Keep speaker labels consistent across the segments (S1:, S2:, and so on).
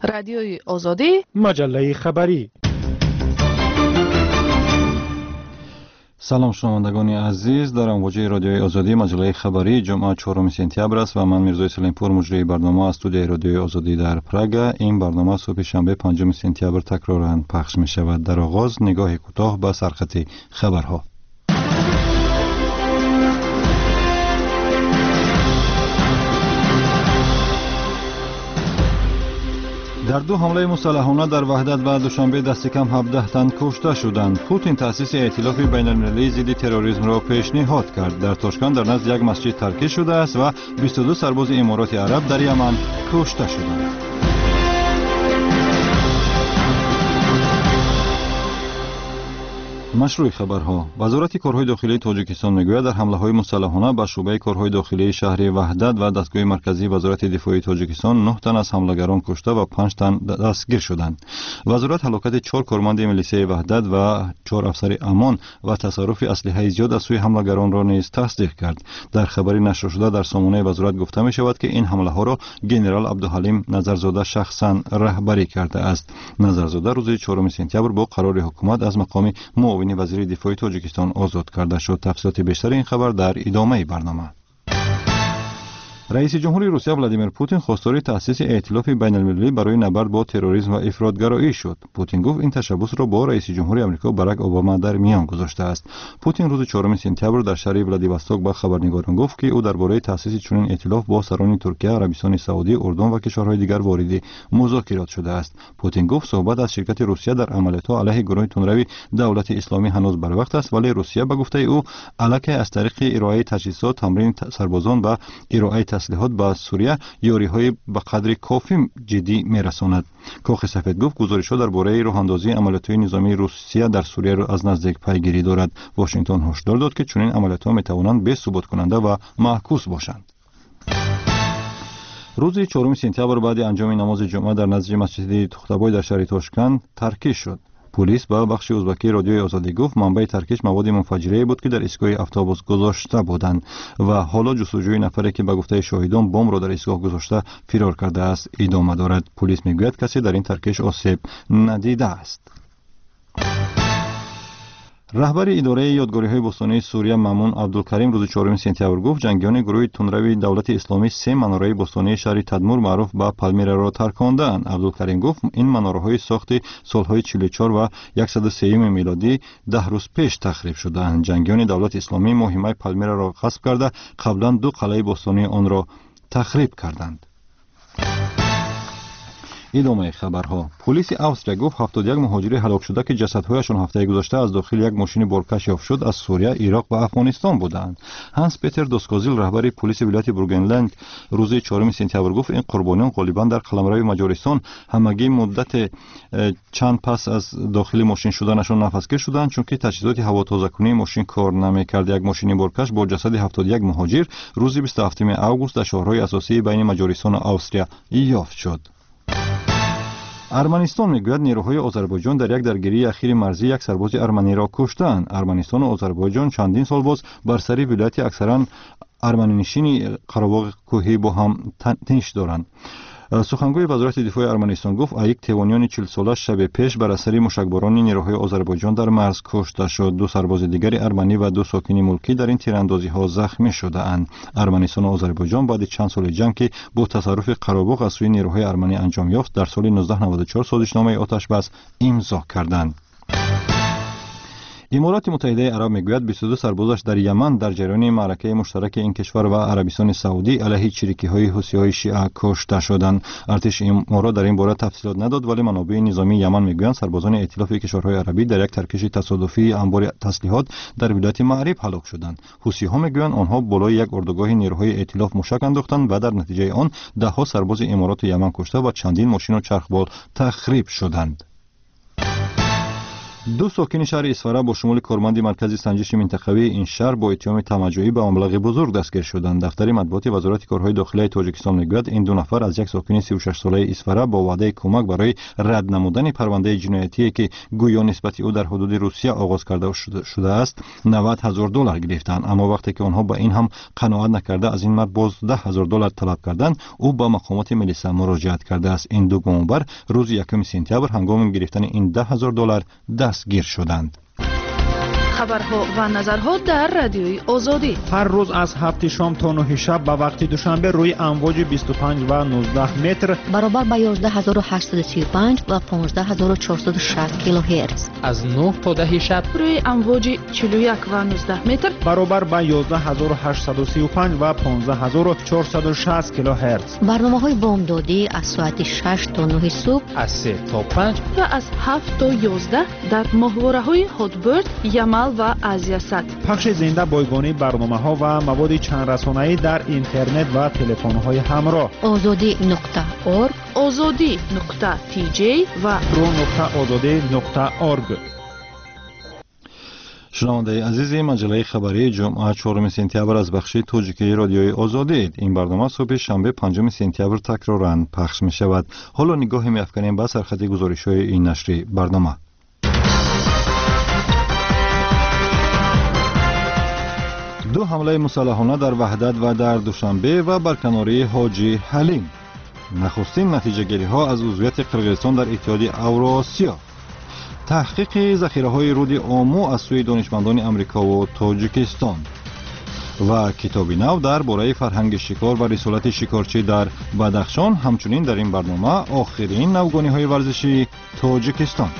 S1: رادیوی آزادی،
S2: مجله خبری.
S3: سلام شنوندگان عزیز، در امواج رادیوی آزادی مجله خبری جمعه 4 سپتامبر است و من میرزای سلیمپور مجری برنامه از استودیوی رادیوی آزادی در پراگ. این برنامه صبح شنبه 5 سپتامبر تکرارا پخش می شود. در آغاز نگاه کوتاه به سرخط خبرها. در دو حمله مسلحانه در وحدت و دوشنبه دست کم 17 تن کشته شدند. پوتین تأسیس ائتلاف بین‌المللی ضد تروریسم را پیشنهاد کرد. در تاشکند در نزد یک مسجد ترکیه شده است و 22 سرباز امارات عرب در یمن کشته شدند. مشروع خبرها. وزارت کارهای داخلی تاجیکستان میگوید در حمله‌های مسلحانه به شعبه کارهای داخلی شهر وحدت و دستگاه مرکزی وزارت دفاع تاجیکستان 9 تن از حملگران کشته و 5 تن دستگیر شدند. وزارت هلاکت 4 کارمند میلیسیای وحدت و 4 افسر امان و تصرف اسلحه زیاد از سوی حملگران را نیز تصدیق کرد. در خبری نشر شده در سامانه وزارت گفته می شود که این حمله ها را گنرال عبدالحلیم نظرزاده شخصا رهبری کرده است. نظرزاده روز 4 سپتامبر با قرار حکومت از مقام معاون وزیر دفاع تاجیکستان آزاد کرده شد. تفصیلات بیشتر این خبر در ادامه برنامه. رئیس جمهوری روسیه ولادیمیر پوتین خواستار تأسیس ائتلاف بین‌المللی برای نبرد با تروریسم و افراط‌گرایی شد. پوتین گفت این تشبث را با رئیس جمهوری آمریکا باراک اوباما در میان گذاشته است. پوتین روز 4 سپتامبر در شهر ولادیواستوک به خبرنگاران گفت که او درباره تأسیس چنین ائتلاف با سران ترکیه، عربستان سعودی، اردن و کشورهای دیگر وارد مذاکرات شده است. پوتین گفت صحبت از شرکت روسیه در عملیات علیه گروه تندروی دولت اسلامی هنوز بر وقت است، ولی روسیه به گفته او علیه از طریق ارائه تجهیزات، تمرین سربازان و ارائه تسلیحات به سوریه یاری‌های به قدر کافی جدی می‌رساند. کاخ سفید گفت گزارش‌ها درباره راه‌اندازی عملیات نظامی روسیه در سوریه را از نزدیک پیگیری دارد. واشنگتن هشدار داد که چنین عملیات‌ها می‌توانند بی‌ثبات کننده و معکوس باشند. روز 4 سپتامبر بعد انجام نماز جمعه در نزد مسجد تخت‌آبای در شهر تاشکند ترکیه شد. پلیس با بخش ازبکی رادیوی آزادی گفت منبع ترکیش مواد منفجره بود که در ایستگاه اتوبوس گذاشته بودند و حالا جستجوی نفری که به گفته شاهدان بمب را در ایستگاه گذاشته فرار کرده است ادامه دارد. پلیس میگوید کسی در این ترکیش آسیب ندیده است. رهبر اداره یادگاری‌های باستانی سوریه مامون عبدالکریم روز 4 سپتامبر گفت جنگیان گروه تندروی دولت اسلامی 3 مناره باستانی شهر تدمور معروف به پالمیرا را ترکاندند. عبدالکریم گفت این مناره‌های ساخت سال‌های 44 و 103 میلادی 10 روز پیش تخریب شدند. جنگیان دولت اسلامی مهمه پالمیرا را غصب کرده قبلا 2 قلعه باستانی آن را تخریب کردند. ادامه خبرها. پلیس استریا گفت 71 مهاجر هلاک شده که جسدهایشان هفته گذشته از داخل یک ماشین بارکش یافت شد از سوریه، عراق و افغانستان بودند. هانس پیتر دوسکازیل رهبر پلیس ولایت بروگنلند روز 4 سپتامبر گفت این قربانیان غالبا در قلمرو مجارستان همگی مدت چند پس از داخل ماشین شدنشان نفسگیر شدند چون که تجهیزات هواتازه‌کنی ماشین کار نمی‌کرد. یک ماشین بارکش با جسد 71 مهاجر روز 27 آگوست در شهرهای اساسی بین مجارستان و استریا یافت شد. ارمنستان میگوید نیروهای آذربایجان در یک درگیری اخیر مرزی یک سرباز ارمنی را کشتند. ارمنستان و آذربایجان چندین سال باز بر سر ولایت اکثرا ارمنی نشین قره‌باغ کوهی با هم تنش دارند. سخنگوی وزارت دفاع ارمنستان گفت ایک تیوانیان 40 ساله شب پیش بر اثر موشکباران نیروهای آذربایجان در مرز کشته شد. 2 سرباز دیگر ارمنی و 2 ساکن ملکی در این تیراندازی‌ها زخمی شده‌اند. ارمنستان و آذربایجان بعد چند سال جنگ که با تصرف قره‌باغ از سوی نیروهای ارمنی انجام یافت در سال 1994 سازشنامه آتش بس امضا کردند. امارات متحده عرب میگوید 22 سربازش در یمن در جریان معرکه مشترک این کشور و عربستان سعودی علیه چریکی‌های حوثی‌های شیعه کشته شدند. ارتش امارات در این باره تفصیلات نداد ولی منابع نظامی یمن میگویند سربازان ائتلاف کشورهای عربی در یک ترکش تصادفی انبار تسلیحات در ولایت معرب هلاک شدند. حوثی‌ها میگویند آنها بالای یک اردوگاه نیروهای ائتلاف موشک انداختند و در نتیجه آن ده‌ها سرباز امارات یمن کشته و چندین ماشین و چرخبال تخریب شدند. دو ساکن شهر اسفره با شمول کارمند مرکز سنجش منطقوی این شهر با اتهام تمجعی به مبلغ بزرگ دستگیر شدند. دفتر مطبوعات وزارت کارهای داخلی تاجیکستان میگوید این دو نفر از یک ساکن 36 ساله اسفره با وعده کمک برای رد نمودن پرونده جنایتی که گویا نسبت او در حدود روسیه آغاز کرده شده است $90,000 گرفتند، اما وقتی که آنها با این هم قناعت نکرده از این مرد باز $10,000 طلب کردند، او با مقامات ملیسا مراجعه کرده است. این دو گمانبر روز 1 سپتامبر هنگام گرفتن این $10,000 دستگیر شدند.
S1: خبرها و نظرها در رادیوی آزادی
S2: هر روز از 7 شام تا 9 شب به وقت دوشنبه روی امواج 25 و 19 متر
S4: برابر با 11835 و 15460 کیلوهرتز
S5: از 9 تا 10 شب
S1: روی امواج 41 و 19 متر
S2: برابر با 11835 و 15460 کیلوهرتز.
S4: برنامه‌های بامدادی از ساعت 6 تا 9 صبح،
S5: از 3 تا 5
S1: و از 7 تا 11 در ماهواره‌های هاتبرد، یمل و آزیاسات.
S2: پخش زنده بایگانی برنامه‌ها و مواد چند رسانه‌ای در اینترنت و تلفن‌های همراه.
S4: azadi.org،
S1: azadi.tj و
S2: pro.azadi.org.
S3: شنونده عزیز، مجله خبری جمعه 4 سپتامبر از بخش تاجیکی رادیوی آزادی. این برنامه صبح شنبه 5 سپتامبر تکرارا پخش می شود. حالا نگاهی می افکنیم به سرخط گزارش‌های این نشری برنامه. دو حمله مسلحانه در وحدت و در دوشنبه و برکناری حاجی حلیم. نخستین نتیجه گیری ها از عضویت قرقیزستان در اتحاد اوراسیا. تحقیق ذخیره های رود آمو از سوی دانشمندان امریکا و تاجیکستان. و کتابی نو در باره فرهنگ شکار و رسالت شکارچی در بدخشان. همچنین در این برنامه آخرین نوگانی های ورزشی تاجیکستان.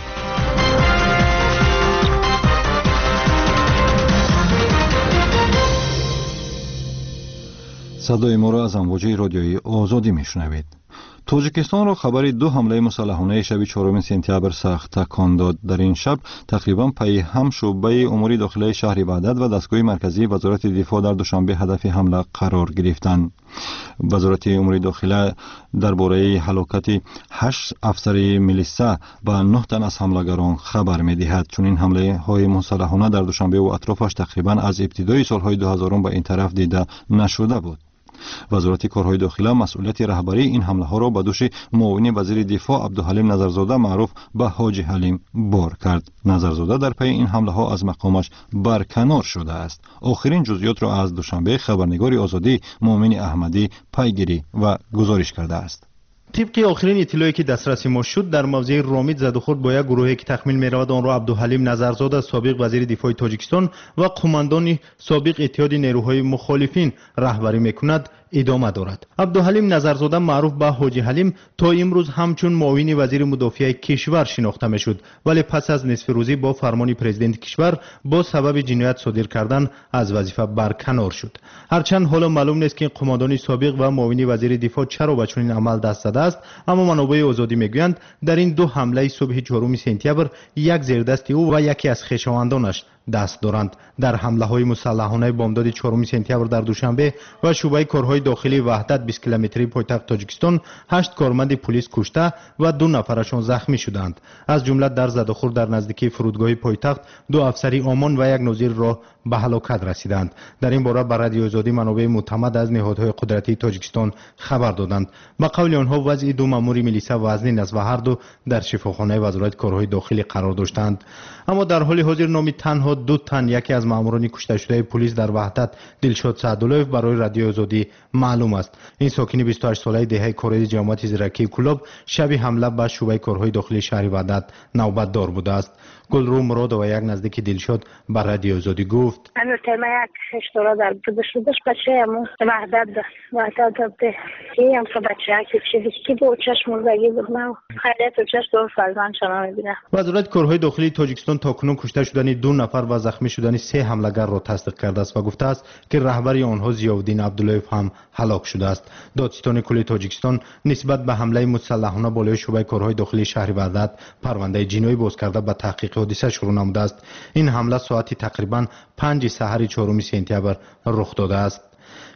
S3: صدای ما را از امواج رادیویی آزادی میشنوید. تاجیکستان را خبر دو حمله مسلحانه شب 4 سپتامبر سخت تکان داد. در این شب تقریبا پای هم شعبه امور داخلی شهر وحدت و دستگاه مرکزی وزارت دفاع در دوشنبه هدف حمله قرار گرفتند. وزارت امور داخلی درباره هلاکت 8 افسر ملیسا و 9 تن از حملگران خبر می‌دهد. چون این حمله های مسلحانه در دوشنبه و اطرافش تقریبا از ابتدای سالهای 2000 به این طرف دیده نشده بود. وزارت کارهای داخلی مسئولیت رهبری این حمله ها را به دوش معاون وزیر دفاع عبدالحلیم نظرزاده معروف به حاجی حلیم بار کرد. نظرزاده در پی این حمله ها از مقامش برکنار شده است. آخرین جزئیات را از دوشنبه خبرنگار آزادی مومن احمدی پیگیری و گزارش کرده است.
S6: طبق آخرین اطلاعی که دسترسی ما شد، در موضع رامید زد و خورد با یک گروهی که تخمین می‌رود آن را عبدالحلیم نظرزاده سابق وزیر دفاع تاجیکستان و قماندان سابق اتحاد نیروهای مخالفین رهبری می‌کند ادامه دارد. عبدالحلیم نظرزاده معروف به حاجی حلیم تا امروز همچون معاون وزیر مدافع کشور شناخته می‌شد، ولی پس از نصف روزی با فرمان پرزیدنت کشور با سبب جنایت صادر کردن از وظیفه برکنار شد. هرچند حالا معلوم نیست که قماندان سابق و معاون وزیر دفاع چرا به چنین عمل دست زده است، اما منابع آزادی میگویند در این دو حمله صبح 4 سپتامبر یک زیردست او و یکی از خویشاوندانش دست دارند. در حمله های مسلحانه بامداد 4 سپتامبر در دوشنبه و شعبه کارهای داخلی وحدت 20 کیلومتری پایتخت تاجیکستان 8 کارمند پلیس کشته و 2 نفرشان زخمی شدند. از جمله در زد و خورد در نزدیکی فرودگاه پایتخت 2 افسری آمان و 1 ناظر را به هلاکت رسیدند. در این باره به رادیو آزادی منابع معتمد از نهادهای قدرتی تاجیکستان خبر دادند. به قول آنها وضع 2 مامور میلیسا وزنین است و هر دو در شفاخانه وزارت کارهای داخلی قرار داشتند. اما در حال حاضر نام تنها 2 تن یکی از ماموران کشته شده پلیس در وحدت دلشاد سعدالله‌اف برای رادیو آزادی معلوم است. این ساکن 28 ساله دهه کره جماعت زیرکی کلاب شب حمله به شعبه کارهای داخلی شهر وحدت نوبت دار بوده است. گلرو مراد و یک نزدیک دلشاد بر رادیو آزادی گفت:
S7: البته ما یک اشترا در شدش بچه‌مو وحدت داده هم که بچه‌ها که با چشم زگی بود ما خیلی تو چشم دور فرزند شما می‌بینم.
S6: وزارت کارهای داخلی تاجیکستان تاکنون کشته شدن 2 نفر و زخمی شدن 3 حمله‌گر را تصدیق کرده است و گفته است که رهبر آنها ضیاءالدین عبدالله‌اف هم هلاک شده است. دادستان کل تاجیکستان نسبت به حمله مسلحانه بالای شعبه کارهای داخلی شهر وحدت پرونده جنایی باز کرده به تحقیق حادثه شروع نموده است. این حمله ساعت تقریبا 5 سحر 4 سپتامبر رخ داده است.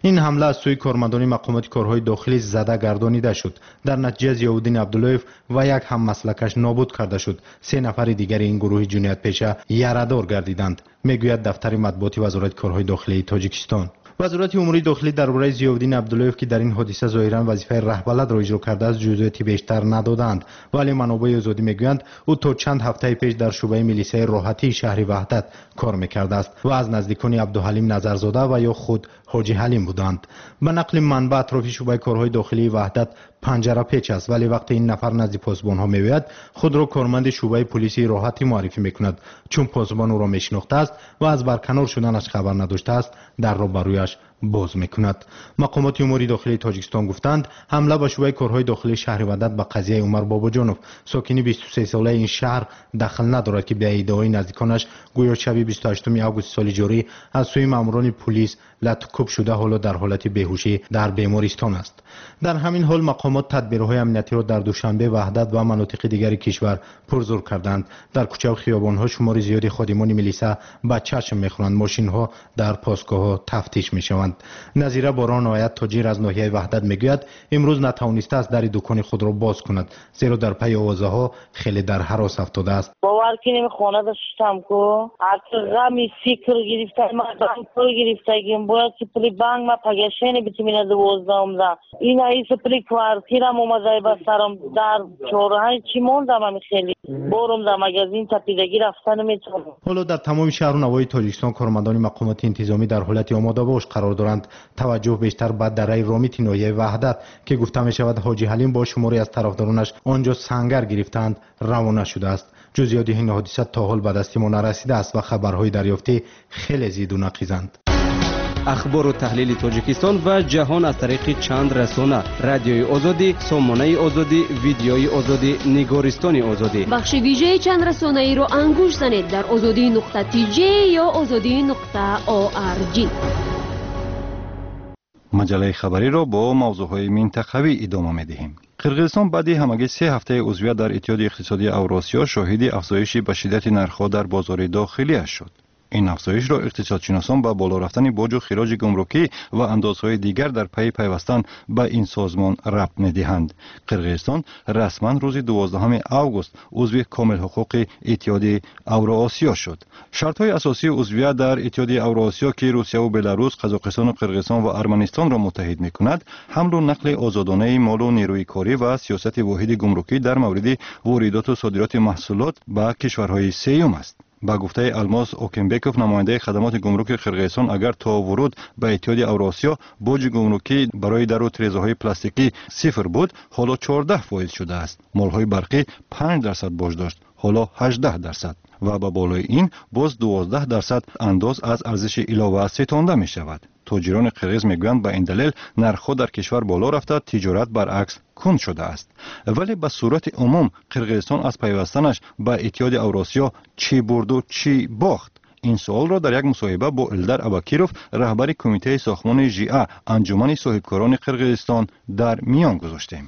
S6: این حمله از سوی کارمندان مقامات کارهای داخلی زده گردانیده شد. در نتیجه ضیاءالدین عبداللهیف و یک هممسلکش نابود کرده شد. 3 نفر دیگر این گروه جنایت پیشه یاره‌دار گردیدند، میگوید دفتر مطبوعاتی وزارت کارهای داخلی تاجیکستان. وزارت امور داخلی درباره ضیاءالدین عبداللهیف که در این حادثه ظاهرا وظیفه رهبرلد را اجرا کرده است جزئیاتی بیشتر ندادند، ولی منابع آزادی میگویند او تا چند هفته پیش در شعبه میلیسای راحتی شهر وحدت کار میکرده است و از نزدیکان عبدالحلیم نظرزاده و یا خود حاجی حلیم بودند. به نقل منبع اطراف شعبه کارهای داخلی وحدت پنجره پیچ است، ولی وقتی این نفر نزد پاسبان ها میآید خود را کارمند شعبه پلیسی راحتی معرفی میکند، چون پاسبان او را میشناخته است و از برکنار شدنش خبر نداشته است در را برویش باز میکند. مقامات امور داخلی تاجیکستان گفتند حمله به شعبه کارهای داخلی شهر وحدت به قضیه عمر باباجانوف ساکن 23 ساله این شهر دخل ندارد که به ادعای نزدیکانش گویا شب 28 آگوست سال جاری از سوی ماموران پلیس لطکوب شده حالا در حالت بیهوشی در بیمارستان است. در همین حال مقامات تدبیرهای امنیتی را در دوشنبه وحدت و مناطق دیگر کشور پرزور کردند. در کوچه و خیابان‌ها شمار زیادی خادمان میلیسا به چشم میخورند، ماشین‌ها در پاسگاه‌ها تفتیش میشوند. نظیره باران آیت تاجر از ناحیه وحدت میگوید امروز نتوانسته است در دکان خود را باز کند، زیرا در پی آوازها خیلی در هراس افتاده است.
S8: باور کنیم خانه داشتم کو غمی فکر گرفته مردم پول گرفته گیم باید که پلی بانک ما پگشینی بتونیم 12 دا این ایس پلی کوارتیرم اومده به سرم در چهارراه چی موندم من خیلی برم در مغازین تپیدگی رفتن میتونم.
S6: حالا در تمام شهر و نواحی تاجیکستان کارمندان مقامات انتظامی در حالت آماده باش قرار دارند. توجه بیشتر به دره رامیت ناحیه وحدت که گفته می شود حاجی حلیم با شماری از طرفدارانش آنجا سنگر گرفتند روانه شده است. جزئیات این حادثه تا حال به دست ما نرسیده است و خبرهای دریافتی خیلی زیاد و نقیضند.
S9: اخبار و تحلیل تاجیکستان و جهان از طریق چند رسانه: رادیوی آزادی، سامانه آزادی، ویدیوی آزادی، نگارستان آزادی.
S10: بخش ویژه چند رسانه ای رو انگوش زنید در azadi.tj یا azadi.org.
S3: مجله خبری را با موضوعهای منطقوی ادامه می‌دهیم. قرقیزستان بعد همگی 3 هفته عضویت در اتحاد اقتصادی اوراسیا شاهد افزایش به شدت نرخ‌ها در بازار داخلی شد. این افزایش را اقتصادشناسان به بالا رفتن باج و خراج گمرکی و اندازهای دیگر در پی پیوستن به این سازمان ربط می‌دهند. قرقیزستان رسما روز 12 اوگوست عضو کامل حقوق اتحاد اوراسیا شد. شرط‌های اساسی عضویت در اتحاد اوراسیا که روسیه و بلاروس، قزاقستان و قرقیزستان و ارمنستان را متحد می‌کند، حمل و نقل آزادانه مال و نیروی کاری و سیاست واحد گمرکی در مورد واردات و صادرات محصولات به کشورهای سوم است. با گفته الماس اوکمبکوف نماینده خدمات گمرک قرقیزستان، اگر تا ورود به اتحاد اوراسیا باج گمرکی برای در و تریزه‌های پلاستیکی 0 بود، حالا 14% شده است. مال‌های برقی 5% باج داشت، حالا 18% و با بالای این باز 12% انداز از ارزش علاوه ستانده می شود. تاجران قرقیز میگویند به این دلیل نرخ‌ها در کشور بالا رفته، تجارت برعکس کند شده است. ولی به صورت عموم قرقیزستان از پیوستنش به اتحاد اوراسیا چی برد و چی باخت؟ این سوال را در یک مصاحبه با الدر اباکیروف، رهبر کمیته ساختمان ژی‌ا انجمن صاحبکاران قرقیزستان، در میان گذاشتیم.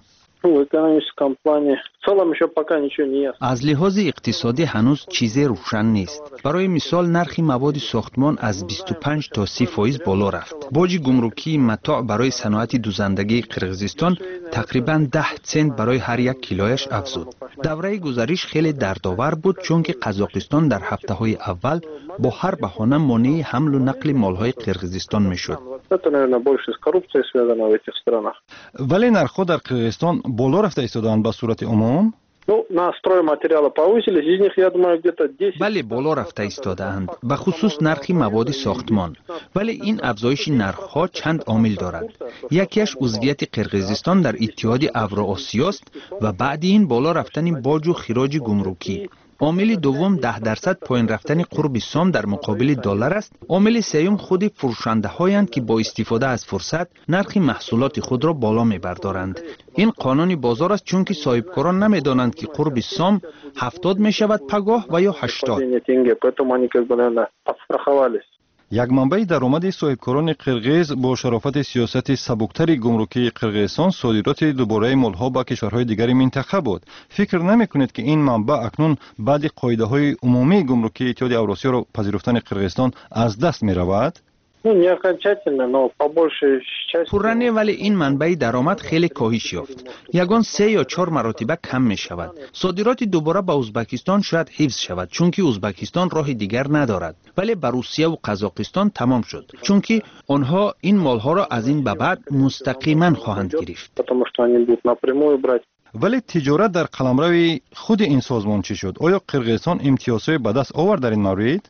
S11: از لحاظ اقتصادی هنوز چیزی روشن نیست. برای مثال نرخ مواد ساختمان از 25 تا 30% بالا رفت. باج گمرکی متاع برای صنعت دوزندگی قرقیزستان تقریبا 10 سنت برای هر 1 کیلویش افزود. دوره گذشته خیلی دردآور بود، چون که قزاقستان در هفته‌های اول با هر بهانه مانع حمل و نقل مال‌های قرقیزستان میشد.
S3: ولی نرخ‌ها در قرقیزستان بالا رفته ایستادند به صورت عموم؟
S11: بله، بالا رفته ایستادند، به خصوص نرخ مواد ساختمان. ولی این افزایش نرخ‌ها چند عامل دارد. یکیش عضویت قرقیزستان در اتحاد اوراسیا است و بعد این بالا رفتن باج و خراج گمرکی. عامل دوم 10% پایین رفتن قرب سام در مقابل دلار است. عامل سوم خود فروشنده هایند که با استفاده از فرصت نرخ محصولات خود را بالا می‌بردارند. این قانون بازار است، چون که صاحبکاران نمی‌دانند که قرب سام 70 می‌شود پگاه و یا 80.
S3: یک منبع درآمد صاحبکاران قرقیز با شرافت سیاست سبکتر گمرکی قرقیزستان صادرات دوباره مالها به کشورهای دیگر منطقه بود. فکر نمی‌کنید که این منبع اکنون بعد قاعده‌های عمومی گمرکی اتحاد اوراسیا را پذیرفتن قرقیزستان از دست می‌رود؟
S11: پررنه، ولی این منبع درآمد خیلی کاهش یافت. یگان 3 یا 4 مرتبه کم می شود. صادرات دوباره به ازبکستان شاید حفظ شود چون که ازبکستان راه دیگر ندارد، ولی به روسیه و قزاقستان تمام شد چون که آنها این مالها را از این به بعد مستقیما خواهند گرفت.
S3: ولی تجارت در قلمرو خود این سازمان چی شد؟ آیا قرقیزستان امتیازهای به دست آورد در این مورد؟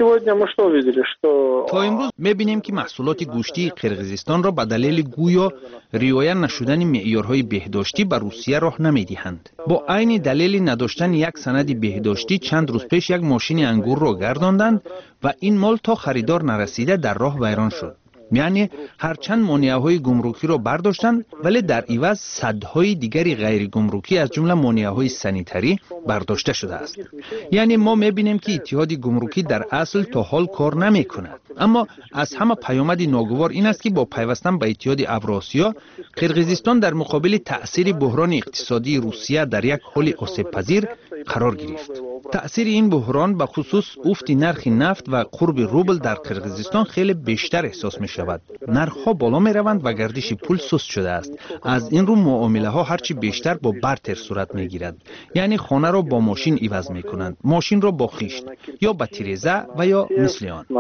S11: تا امروز می‌بینیم که محصولات گوشتی قرقیزستان را به دلیل گویا رعایت نشدن معیارهای بهداشتی به روسیه راه نمی‌دهند. با عین دلیل نداشتن یک سند بهداشتی چند روز پیش یک ماشین انگور را گرداندند و این مال تا خریدار نرسیده در راه ویران شد. یعنی هرچند مانعه‌های گمرکی را برداشتند ولی در عوض صدهای دیگری غیر گمرکی از جمله مانعه‌های سانیتری برداشته شده است. یعنی ما می‌بینیم که اتحاد گمرکی در اصل تا حال کار نمی‌کند. اما از همه پیامد ناگوار این است که با پیوستن به اتحاد اوراسیا، قرقیزستان در مقابل تأثیر بحران اقتصادی روسیه در یک حال آسیب‌پذیر قرار گرفت. تأثیر این بحران به خصوص افت نرخ نفت و قرب روبل در قرقیزستان خیلی بیشتر احساس می شود. نرخ‌ها بالا می روند و گردش پول سست شده است. از این رو معامله ها هرچی بیشتر با بارتر صورت می گیرد. یعنی خانه را با ماشین عوض می کنند، ماشین را با خیشت یا با تیرزه و یا مثل آن.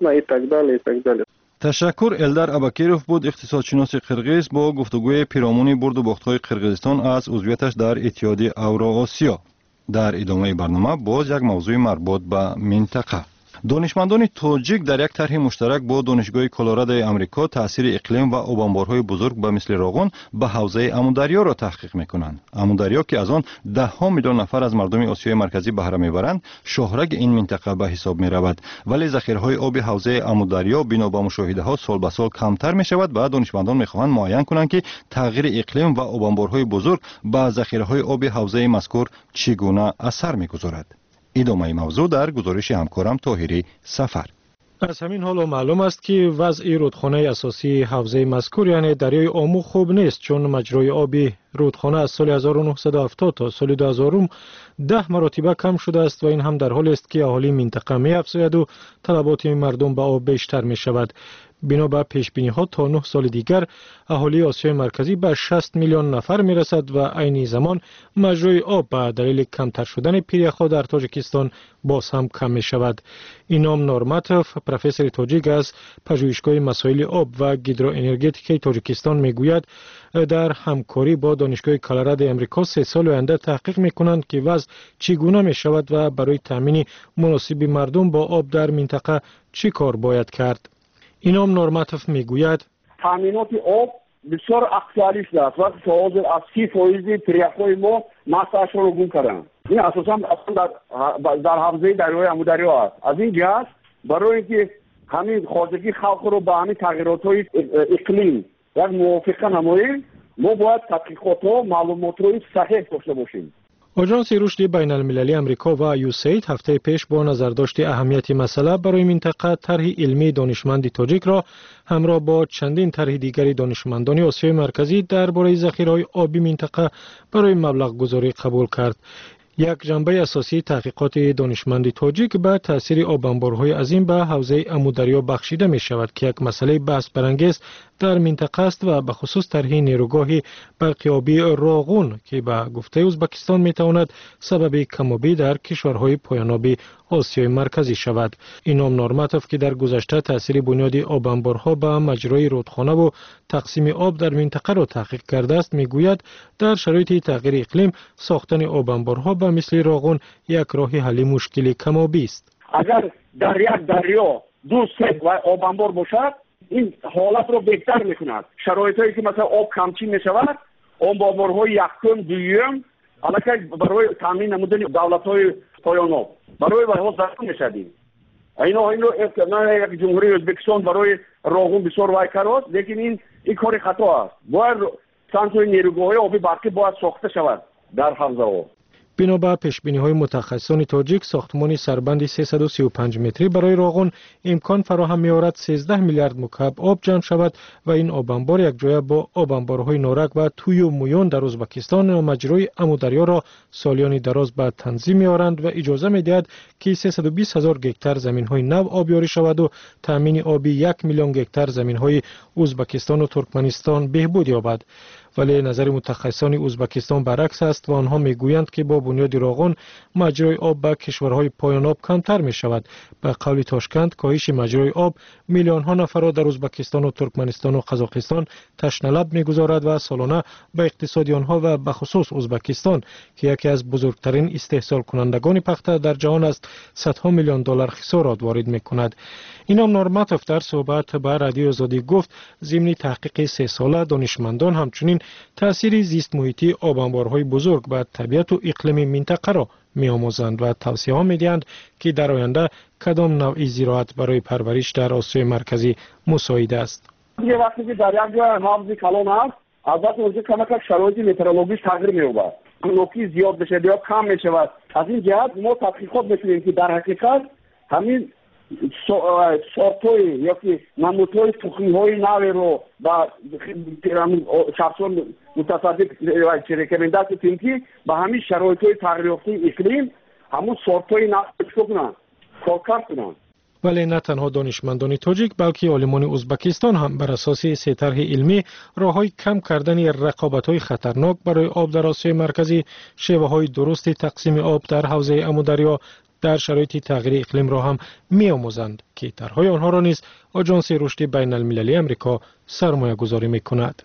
S3: تشکر. الدر اباکیروف بود، اقتصادشناس قرقیز، با گفتگوی پیرامون برد و باخت‌های قرقیزستان از عضویتش در اتحاد اوراسیا. در ادامه برنامه باز یک موضوع مربوط به منطقه. دانشمندان تاجیک در یک طرح مشترک با دانشگاه کلرادو آمریکا تاثیر اقلیم و آبانبارهای بزرگ به مثل راغون به حوزه امودریا را تحقیق میکنند. امودریا که از آن 10 میلیون نفر از مردم آسیای مرکزی بهره میبرند، شاهرگ این منطقه به حساب میرود. ولی ذخیره‌های آب حوزه امودریا بنا به مشاهده ها سال به سال کمتر میشود و دانشمندان میخواهند معاین کنند که تغییر اقلیم و آبانبارهای بزرگ به ذخیره‌های آب حوزه مذکور چگونه اثر میگذارد. ادامه موضوع در گزارش همکارم طاهری سفر.
S12: از همین حال معلوم است که وضع رودخانه اساسی حوزه مذکور یعنی دریای آمو خوب نیست، چون مجرای آبی رودخانه از سال 1970 تا سال 2000 10 مرتبه کم شده است و این هم در حالی است که اهالی منطقه می افزاید و طلبات مردم به آب بیشتر می شود. بنا به پیش بینی ها تا 9 سال دیگر اهالی آسیای مرکزی به 60 میلیون نفر می رسد و عین زمان مجرای آب به دلیل کمتر شدن پیریخ‌ها در تاجیکستان باز هم کم می شود. اینام نورماتوف، پروفسور تاجیک از پژوهشگاه مسائل آب و گیدروانرژتیک تاجیکستان می گوید در همکاری با دانشگاه کلرادو آمریکا 3 سال آینده تحقیق می کنند که وضع چگونه می شود و برای تامین مناسب مردم با آب در منطقه چی کار باید کرد. اینام نورماتوف میگوید
S13: تامینات آب بسیار اکtuالی است و حاضر از 30% پیریخ‌های ما مسئله رو گم کردن. این اساساً در حوزه دریای امودریا است. از این جهت برای اینکه همین خواستگی خلق رو به همین تغییرات‌های اقلیم یک موافقه نماییم، ما باید تحقیقات و معلومات‌های صحیح داشته باشیم.
S12: آژانس رشد بین المللی امریکا و یوسید هفته پیش با نظرداشت اهمیت مسئله برای منطقه طرح علمی دانشمند تاجیک را همراه با چندین طرح دیگری دانشمندان آسیای مرکزی درباره ذخیره‌های آبی منطقه برای مبلغ گذاری قبول کرد. یک جنبه اساسی تحقیقات دانشمند تاجیک به تاثیر آبانبارهای عظیم به حوزه امودریا بخشیده می شود که یک مسئله بحث برانگیز در منطقه است و به خصوص طرح نیروگاه برقیابی راغون که به گفته ازبکستان می تواند سبب کم‌آبی در کشورهای پایان‌آبی آسیای مرکزی شود. اینام نورماتوف که در گذشته تاثیر بنیادی آبانبارها به مجرای رودخانه و تقسیم آب در منطقه را تحقیق کرده است، میگوید در شرایط تغییر اقلیم ساختن آبانبارها به مثل راغون یک راه حل مشکل کم‌آبی است.
S13: اگر در یک دریا 2 سد و آبانبار باشد، این حالت را بهتر میکند. شرایطی که مثلا آب کمچین میشود، آبانبارهای یکم دوم البته برای تامین نمودن دولت‌های پایان آب برای وحدت ضرر میشدیم. اینو یک جمهوری ازبکستان برای راغون بسیار وای کرد، لیکن این کار خطا است. باید سنتوی نیروگاه آبی برقی باید ساخته شود در حوزه آب.
S12: بنابر پیشبینی‌های متخصصان تاجیک ساختمان سربند 335 متری برای راغون امکان فراهم می‌آورد 13 میلیارد مکعب آب جمع شود و این آب انبار یک جایه با آب انبارهای نورک و توی و مویون در ازبکستان و مجرای امودریا را سالیانی دراز به تنظیم می‌آورند و اجازه می‌دهد که 320,000 گکتار زمین‌های نو آبیاری شود و تامین آبی 1 میلیون گکتار زمین‌های ازبکستان و ترکمنستان بهبود یابد. ولی نظر متخصصان ازبکستان برعکس است و آنها میگویند که با بنیاد راغون مجرای آب به کشورهای پایان آب کمتر می شود. به قول تاشکند کاهش مجرای آب میلیون ها نفر را در ازبکستان و ترکمنستان و قزاقستان تشنه لب میگذارد و سالانه به اقتصاد آنها و به خصوص ازبکستان که یکی از بزرگترین استحصال کنندگان پخته در جهان است صدها میلیون دلار خسارات وارد می کند. اینام نورماتوف در صحبت با رادیو آزادی گفت ضمن تحقیق 3 ساله دانشمندان همچنین تأثیر زیست محیطی آب انبارهای بزرگ بر طبیعت و اقلیم منطقه را می‌آموزند و توصیه می‌دهند که در آینده کدام نوع زراعت برای پرورش در آسیای مرکزی مساعد است.
S13: یه وقتی که در یک جای حافظ کلان است البته اونجا کمک شرایط مترولوژیک تغییر می‌یابد. نوکی زیاد بشه یا کم می‌شود. از این جهت ما تحقیقات می‌کنیم که در حقیقت همین سورت‌های یا که نمودهای تخمی‌های نوی رو با شخصان متصدق ریکمنداسی کنیم که به همین شرایط‌های تغییر یافته اقلیم همون سورت‌های نوی کنند کار کنند.
S12: ولی نه تنها دانشمندان تاجیک بلکه عالمان ازبکستان هم بر اساس 3 طرح علمی راه‌های کم کردن رقابت‌های خطرناک برای آب در آسیای مرکزی، شیوه‌های درست تقسیم آب در حوزه امودریا در شرایط تغییر اقلیم را هم می‌آموزند که طرح‌های آنها را نیز آژانس رشد بین‌المللی آمریکا سرمایه‌گذاری می‌کند.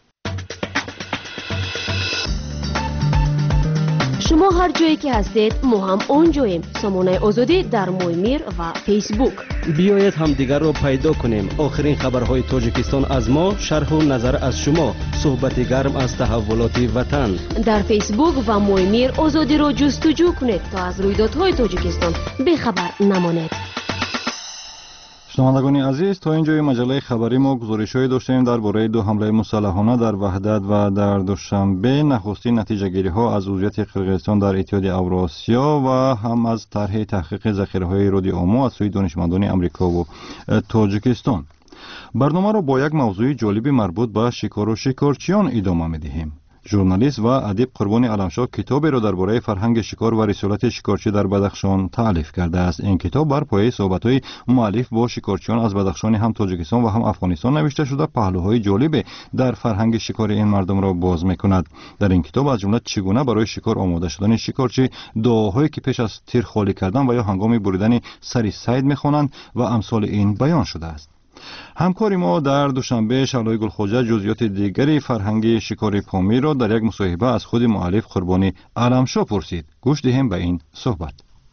S10: شما هر جایی که هستید ما هم اونجاییم. سامانه آزادی در مویمیر و فیسبوک.
S9: بیایید همدیگر را پیدا کنیم. آخرین خبرهای تاجیکستان از ما، شرح و نظر از شما، صحبت گرم از تحولات وطن.
S10: در فیسبوک و مویمیر آزادی را جستجو کنید تا از رویدادهای تاجیکستان بخبر نمانید.
S3: شنوندگان عزیز، تا اینجای مجله خبری ما گزارش‌هایی داشتیم درباره 2 حمله مسلحانه در وحدت و در دوشنبه، نخستین نتیجه‌گیری‌ها از عضویت قرقیزستان در اتحاد اوراسیا و هم از طرح تحقیق ذخیره‌های رادیوآمو از سوی دانشمندان آمریکا و تاجیکستان. برنامه را با یک موضوع جالب مربوط به شکار و شکارچیان ادامه می‌دهیم. ژورنالیست و ادیب قربانی علمشاه کتابی را درباره فرهنگ شکار و رسالت شکارچی در بدخشان تألیف کرده است. این کتاب بر پایه صحبت‌های مؤلف با شکارچیان از بدخشان هم تاجیکستان و هم افغانستان نوشته شده پهلوهای جالب در فرهنگ شکار این مردم را باز می‌کند. در این کتاب از جمله چگونه برای شکار آماده شدن شکارچی، دعاهایی که پیش از تیر خالی کردن و یا هنگام بریدن سری صید می‌خوانند و امثال این بیان شده است. همکاری ما در دوشنبه شعلای گلخوجه جزئیات دیگری فرهنگ شکار پامیر را در یک مصاحبه از خود مؤلف قربانی علمشاه پرسید. گوش دهیم به این صحبت.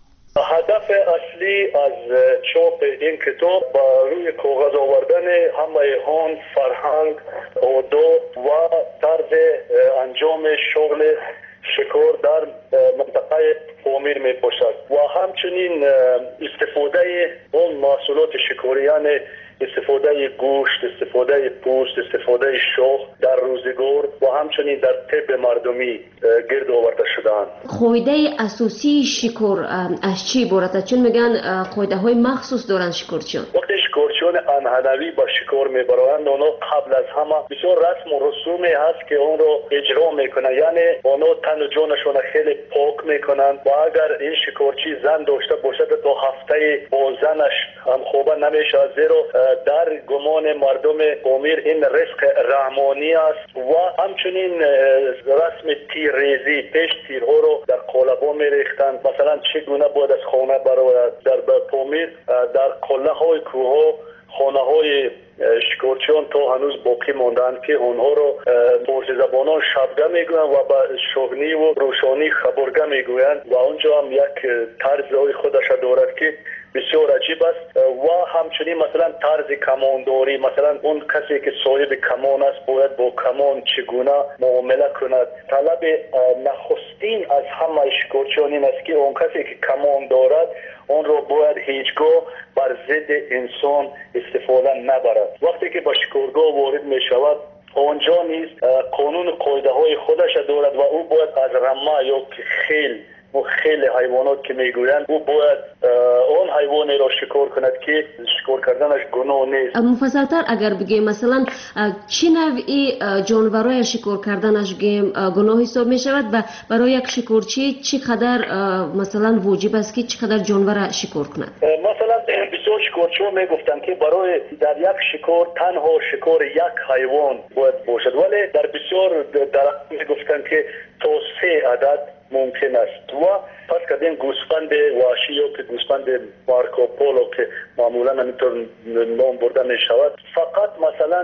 S14: هدف اصلی از چاپ این کتاب با روی کاغذ آوردن همه هان فرهنگ، آداب و طرز انجام شغل شکار در منطقه پامیر می باشد و همچنین استفاده اون محصولات شکاری، یعنی استفاده گوشت، استفاده پوست، استفاده شاخ در روزگار و همچنین در طب مردمی گرد آورده شدند.
S10: قاعده اساسی شکار از چی عبارت؟ چون میگن قاعده های مخصوص دارن شکارچیان.
S14: وقتی شکارچیان انحنوی با شکار میبرند، اونا قبل از همه بسیار رسم و رسومی هست که اون رو اجرا میکنن، یعنی اونا تن و جانشون خیلی پاک میکنن و اگر این شکارچی زن داشته باشد تا هفته با زنش هم خوبه نمیشه، زیرا در گمان مردم پامیر این رزق رحمانی است و همچنین رسم تیرریزی، پیش تیرها رو در قالب‌ها میریختند. مثلا چگونه باید از خانه برآید در پامیر، در قله‌های کوه‌ها خانه‌های شکارچیان تا هنوز باقی ماندند که اونها رو فارسی زبانان شبگه میگویند و به شغنی و روشانی خبرگه میگویند و اونجا هم یک طرزهای خودش دارد که بسیار عجیب است و همچنین مثلا طرز کمانداری، مثلا اون کسی که صاحب کمان است باید با کمان چگونه معامله کند. طلب نخستین از همه شکارچیان این است که اون کسی که کمان دارد اون رو باید هیچگاه بر ضد انسان استفاده نبرد. وقتی که با شکارگاه وارد می شود اونجا نیز قانون قاعده های خودش دارد و او باید از رمه یا خیل و خیلی حیوانات که میگویند او باید اون حیوانی را شکار کند که شکار کردنش گناه نیست.
S10: مفصلتر اگر بگیم مثلا چه نوعی جانورای شکار کردنش بگیم گناه حساب می شود و برای یک شکارچی چقدر مثلا واجب است که چقدر جانور شکار کند؟
S14: مثلا بسیار شکارچی‌ها میگفتند که برای در یک شکار تنها شکار یک حیوان باید باشد، ولی در بسیار در میگفتند که تا 3 عدد ممکن است. و پس کردیم گوسفند وحشی یا که گوسفند مارکوپولو که معمولا همینطور نام برده می شود، فقط مثلا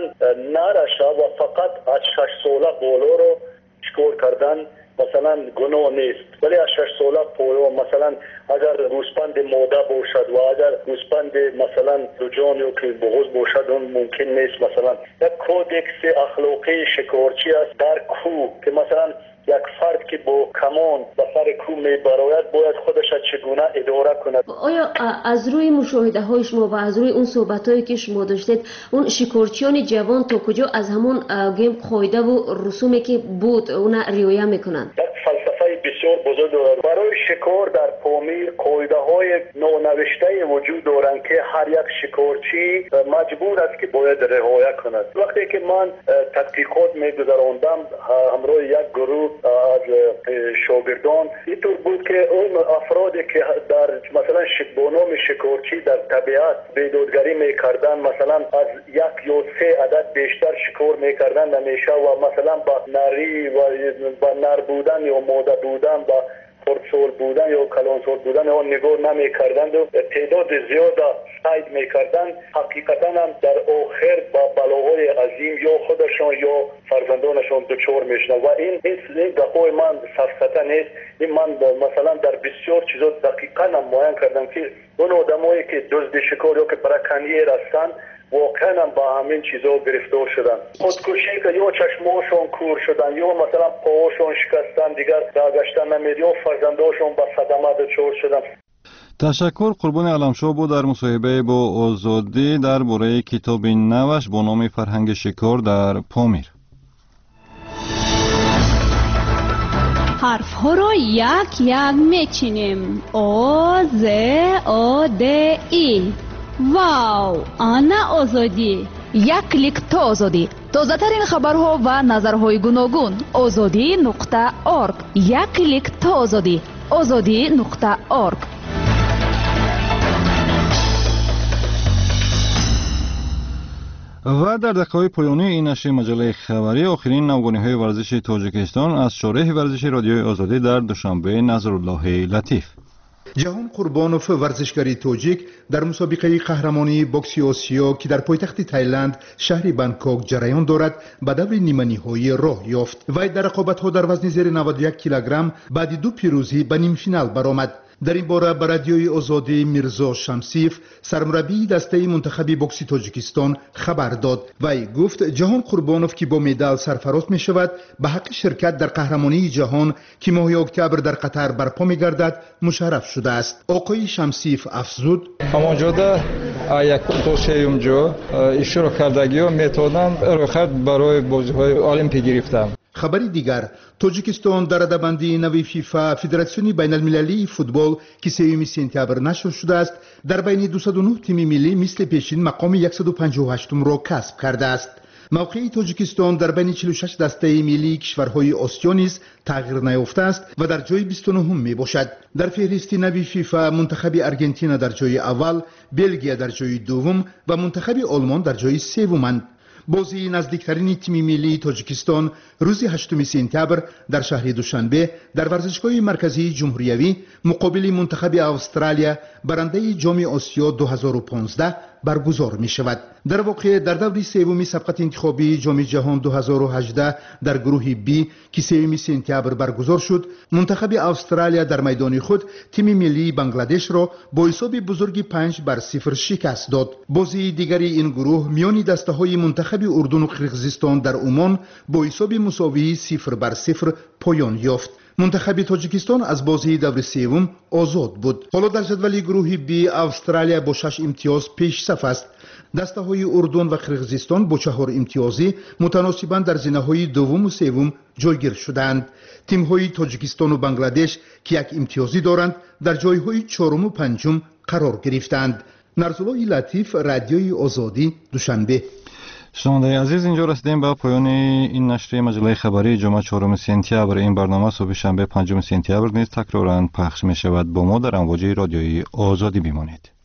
S14: نرش و فقط از 6 ساله بالا رو شکار کردن مثلا گناه نیست، ولی از 6 ساله پایین مثلا اگر گوسفند ماده باشد و اگر گوسفند مثلا دوجان یا که بغض باشد اون ممکن نیست. مثلا یک کودکس اخلاقی شکارچی است در کوه که مثلا یک فرد که با کمان به سر کوه میبراید باید خودش چگونه اداره کند.
S10: آیا از روی مشاهده های شما و از روی اون صحبت هایی که شما داشتید اون شکارچیان جوان تا کجا از همون گیم قاعده و رسومی که بود اون رعایت میکنند؟
S14: فلسفه بسیار بزرگ دارد. برای شکار در پامیر قاعده های نونوشته وجود دارند که هر یک شکارچی مجبور است که باید رعایت کند. وقتی که من تحقیقات میگذراندم همراه یک گروه از شاگردان، اینطور بود که اون افرادی که در مثلا بانام شکارچی در طبیعت بیدادگری میکردن، مثلا از 1 یا 3 عدد بیشتر شکار میکردن نمیشه و مثلا با نری و با نر بودن یا ماده بودن و خردسال بودن یا کلانسال بودن اون نگاه نمی کردند و تعداد زیاد صید می کردند. حقیقتا هم در آخر با بلاهای عظیم یا خودشان یا فرزندانشان دچار میشن و این دقای من سفسطه نیست. این من مثلا در بسیار چیزا دقیقا نمایان کردم که اون آدمایی که دزد شکار یا که پراکنیر هستند واقعا با همین چیزا گرفتار شدن. خودکشی که یا چشماشون کور شدن یا مثلا پاهاشون شکستن دیگر برگشتن نمید یا فرزنداشون با صدمه دچار شدن.
S3: تشکر. قربان علمشاه بود در مصاحبه با آزادی درباره کتاب نوش با نام فرهنگ شکار در پامیر.
S15: حرف ها را یک یک میچینیم. او ز او د ای. واو، آنا آزادی.
S1: یک کلیک تا آزادی. تازه ترین خبرها و نظرهای گوناگون. azadi.org. یک کلیک تا آزادی. azadi.org.
S3: و در دقیقه‌های پایانی این نشر مجله خبری آخرین نوگانی‌های ورزشی تاجیکستان از شارح ورزشی رادیوی آزادی در دوشنبه نظرالله لطیف.
S16: جهان قربانوف ورزشکاری تاجیک در مسابقه قهرمانی بوکس آسیا که در پایتخت تایلند شهر بانکوک جریان دارد به دور نیمه‌نهایی راه یافت. وی در رقابت‌ها در وزن زیر 91 کیلوگرم بعد 2 پیروزی به نیم فینال برآمد. در این باره به رادیوی آزادی میرزا شمسیف سرمربی دسته منتخب بوکس تاجیکستان خبر داد. وی گفت جهان قربانوف که با مدال سرفراز می شود به حق شرکت در قهرمانی جهان که ماه اکتبر در قطر برپا می گردد مشرف شده است. آقای شمسیف افزود
S17: همانجا یک دو سوم جو اشتراک کردگی و میتونم رویخط برای بازی‌های المپیک گرفتم.
S16: خبری دیگر، تاجیکستان در رده‌بندی نوی فیفا فدراسیون بین المللی فوتبال که 3 سپتامبر نشر شده است در بین 209 تیم ملی مثل پیشین مقام 158 را کسب کرده است. موقع تاجیکستان در بین 46 دسته ملی کشورهای آسیا نیز تغییر نیافته است و در جای 29 می باشد. در فهرست نوی فیفا منتخب آرژانتین در جای اول، بلژیک در جای دوم و منتخب آلمان در جای سومند. بازی نزدیکترین تیم ملی تاجیکستان روز 8 سپتامبر در شهر دوشنبه در ورزشگاه مرکزی جمهوریوی مقابل منتخب استرالیا برنده جام آسیا 2015 برگزار می شود. در واقع در دور سوم سبقت انتخابی جام جهان 2018 در گروه B که 3 سپتامبر برگزار شد، منتخب استرالیا در میدان خود تیم ملی بنگلادش را با حساب بزرگی 5-0 شکست داد. بازی دیگری این گروه میان دسته‌های منتخب اردن و قرقیزستان در عمان با حساب مساوی 0-0 پایان یافت. منتخب تاجیکستان از بازی دور سوم آزاد بود. حالا در جدول گروه B استرالیا با 6 امتیاز پیش صف است. دسته‌های اردن و قرقیزستان با 4 امتیازی متناسباً در زینه‌های دوم و سوم جایگیر شدند. تیم‌های تاجیکستان و بنگلادش که 1 امتیازی دارند در جایهای 4 و 5 قرار گرفتند. نرسولای لطیف، رادیوی آزادی، دوشنبه.
S3: شنوندگان عزیز، اینجا رسیدیم به پایان این نشریه مجله خبری جمعه 4 سپتامبر. این برنامه صبح شنبه 5 سپتامبر نیز تکراراً پخش می شود. با ما در امواج رادیویی آزادی بمانید.